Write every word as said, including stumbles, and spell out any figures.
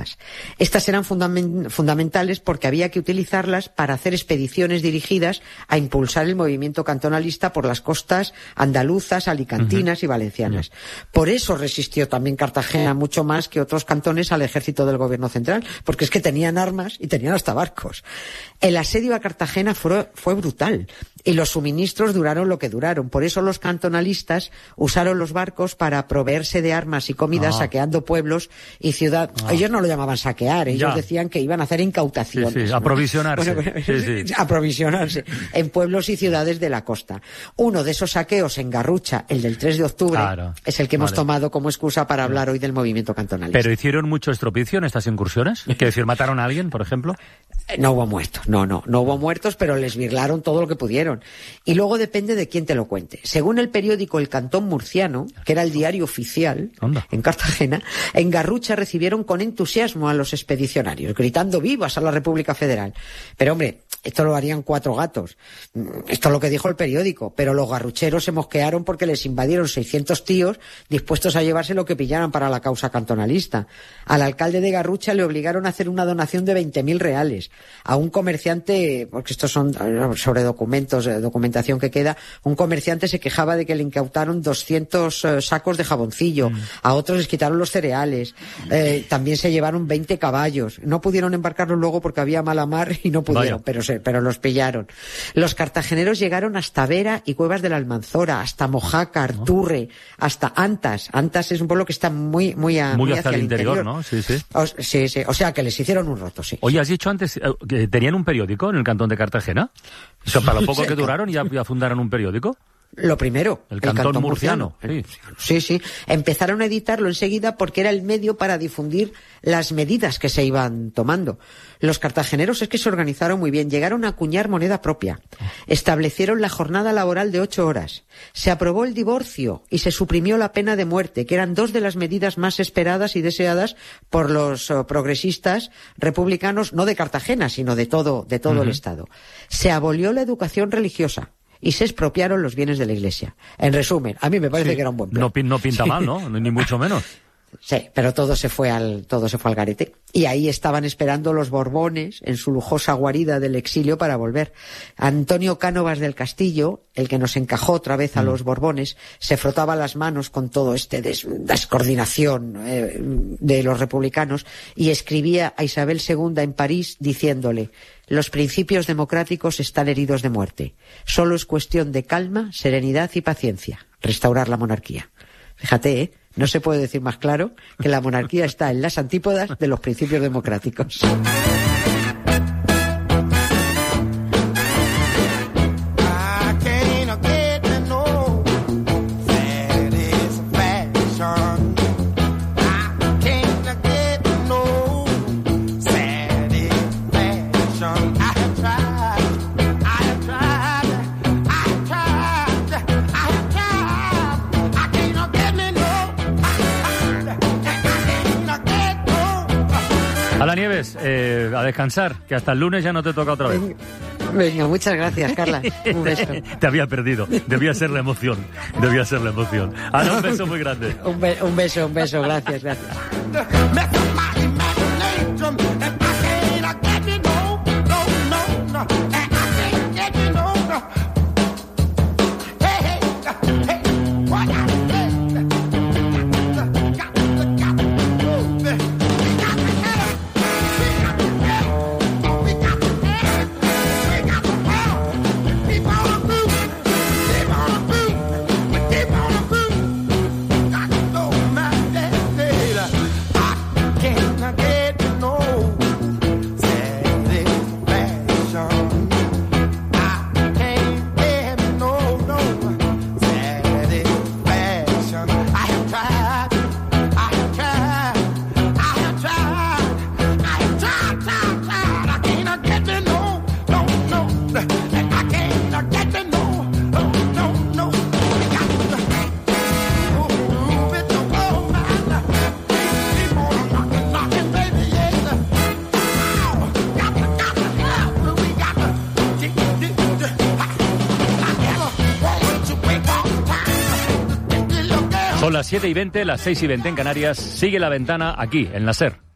armadas. Estas eran fundament- fundamentales porque había que utilizarlas para hacer expediciones dirigidas a impulsar el movimiento cantonalista por las costas andaluzas, alicantinas uh-huh. y valencianas. Uh-huh. Por eso resistió también Cartagena mucho más que otros cantones al ejército del gobierno central, porque es que tenían armas y tenían hasta barcos. El asedio a Cartagena fue, fue brutal y los suministros duraron lo que duraron. Por eso los cantonalistas usaron los barcos para proveerse de armas y comida, ah. saqueando pueblos y ciudad. Ah. Ellos no lo llamaban saquear, ellos ya. decían que iban a hacer incautaciones. Sí, sí, ¿no? aprovisionarse. Bueno, sí, sí. aprovisionarse en pueblos y ciudades de la costa. Uno de esos saqueos en Garrucha, el del tres de octubre, claro. es el que hemos vale. tomado como excusa para hablar hoy del movimiento cantonalista. ¿Pero hicieron mucho estropicio en estas incursiones? ¿Que decir, mataron a alguien, por ejemplo? No hubo muertos, no, no, no hubo muertos, pero les birlaron todo lo que pudieron. Y luego depende de quién te lo cuente. Según el periódico El Cantón Murciano, que era el diario oficial Onda. en Cartagena, en Garrucha recibieron con entusiasmo a los expedicionarios, gritando vivas a la República Federal. Pero hombre, esto lo harían cuatro gatos. Esto es lo que dijo el periódico, pero los garrucheros se mosquearon porque les invadieron seiscientos tíos dispuestos a llevarse lo que pillaran para la causa cantonalista. Al alcalde de Garrucha le obligaron a hacer una donación de veinte mil reales. A un comerciante, porque estos son sobre documentos, documentación que queda, un comerciante se quejaba de que le incautaron doscientos uh, sacos de jaboncillo. Mm. A otros les quitaron los cereales. Eh, también se llevaron veinte caballos. No pudieron embarcarlos luego porque había mala mar y no pudieron, Vaya. pero se pero los pillaron. Los cartageneros llegaron hasta Vera y Cuevas de la Almanzora, hasta Mojácar, Arturre, hasta Antas. Antas es un pueblo que está muy muy, a, muy, muy hacia, hacia el interior, interior, ¿no? Sí, sí. O, sí, sí. O sea, que les hicieron un roto, sí. Oye, has dicho antes que tenían un periódico en el Cantón de Cartagena. O sea, para lo poco que duraron ya, ya fundaron un periódico. Lo primero, el Cantón, el Cantón Murciano. Murciano. Sí. sí, sí. Empezaron a editarlo enseguida porque era el medio para difundir las medidas que se iban tomando. Los cartageneros es que se organizaron muy bien. Llegaron a acuñar moneda propia. Establecieron la jornada laboral de ocho horas. Se aprobó el divorcio y se suprimió la pena de muerte, que eran dos de las medidas más esperadas y deseadas por los uh, progresistas republicanos, no de Cartagena, sino de todo, de todo uh-huh. el Estado. Se abolió la educación religiosa y se expropiaron los bienes de la Iglesia. En resumen, a mí me parece sí. que era un buen plan. No, no pinta mal, ¿no? Ni mucho menos. Sí, pero todo se fue al todo se fue al garete. Y ahí estaban esperando los Borbones en su lujosa guarida del exilio para volver. Antonio Cánovas del Castillo, el que nos encajó otra vez a mm. los Borbones, se frotaba las manos con todo este des, descoordinación eh, de los republicanos y escribía a Isabel segunda en París diciéndole: los principios democráticos están heridos de muerte. Solo es cuestión de calma, serenidad y paciencia. Restaurar la monarquía. Fíjate, ¿eh? No se puede decir más claro que la monarquía está en las antípodas de los principios democráticos. Ala Nieves, eh, a descansar, que hasta el lunes ya no te toca otra vez. Venga, muchas gracias, Carla. Un beso. Te había perdido, debía ser la emoción, debía ser la emoción. Ala, un beso muy grande. un, be- un beso, un beso, gracias, gracias. Son las siete y veinte, las seis y veinte en Canarias. Sigue La Ventana aquí, en la SER.